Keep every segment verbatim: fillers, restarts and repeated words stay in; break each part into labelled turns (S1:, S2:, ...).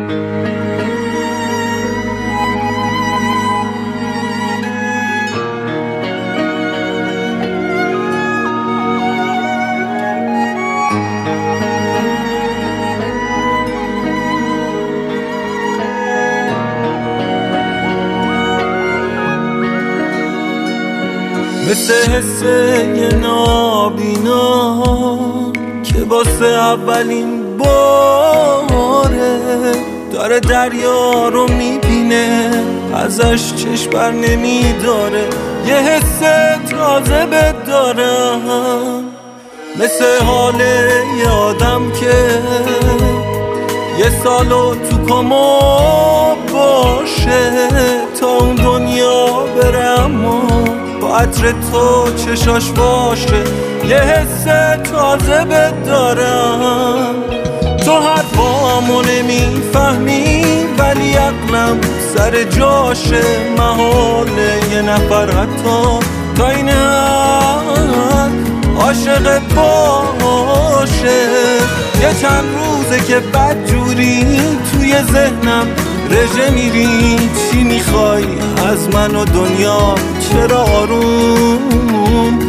S1: مثل حس یه نابینا که واسه اولین باره داره دریا رو میبینه، ازش چشم بر نمیداره. یه حس تازه بهت دارم، مثل حال یه آدم که یه سالو تو کما باشه تا اون دنیا بره، اما با عطر تو چشاش باشه. یه حس تازه بهت دارم، تو حرفامو نمیفهمی ولی عقلم سر جاشه. محاله یه نفر حتی تا این حد عاشق باشه. یه چند روزه که بدجوری توی ذهنم رژه میری. چی میخوای از من و دنیا؟ چرا آروم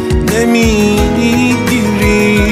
S1: نمیگیری؟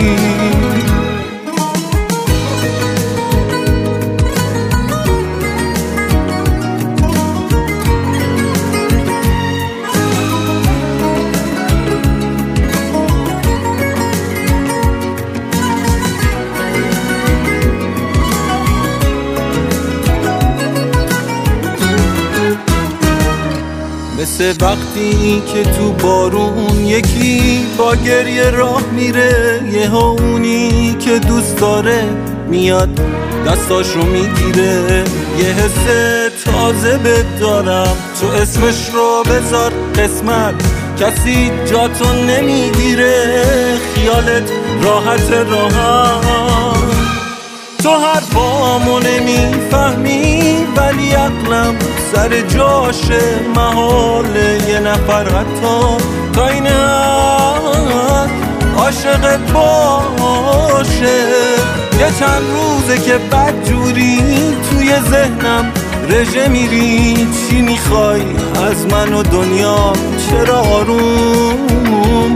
S1: مثل وقتی که تو بارون یکی با گریه راه میره، یه اونی که دوست داره میاد دستاش رو میگیره. یه حس تازه بهت دارم، تو اسمش رو بذار قسمت، کسی جاتو نمیگیره. خیالت راحت راحت، تو حرفامو نمیفهمی ولی عقلم سر جاشه. محاله یه نفر حتی تا این حد عاشق باشه. یه چند روزه که بدجوری توی ذهنم رژه میری. چی میخوای از من و دنیا؟ چرا آروم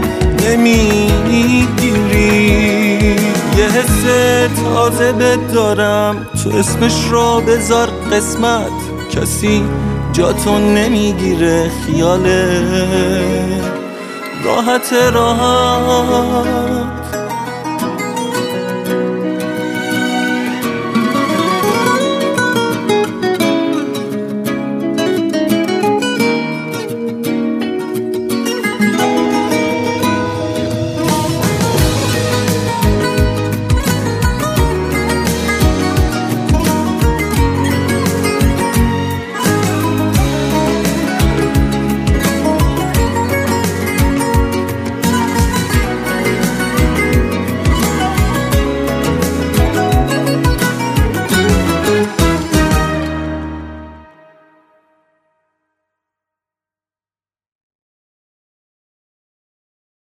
S1: نمیگیری؟ یه حس تازه بهت دارم، تو اسمش رو بذار قسمت، کسی جاتو نمیگیره. خیاله راحت راحت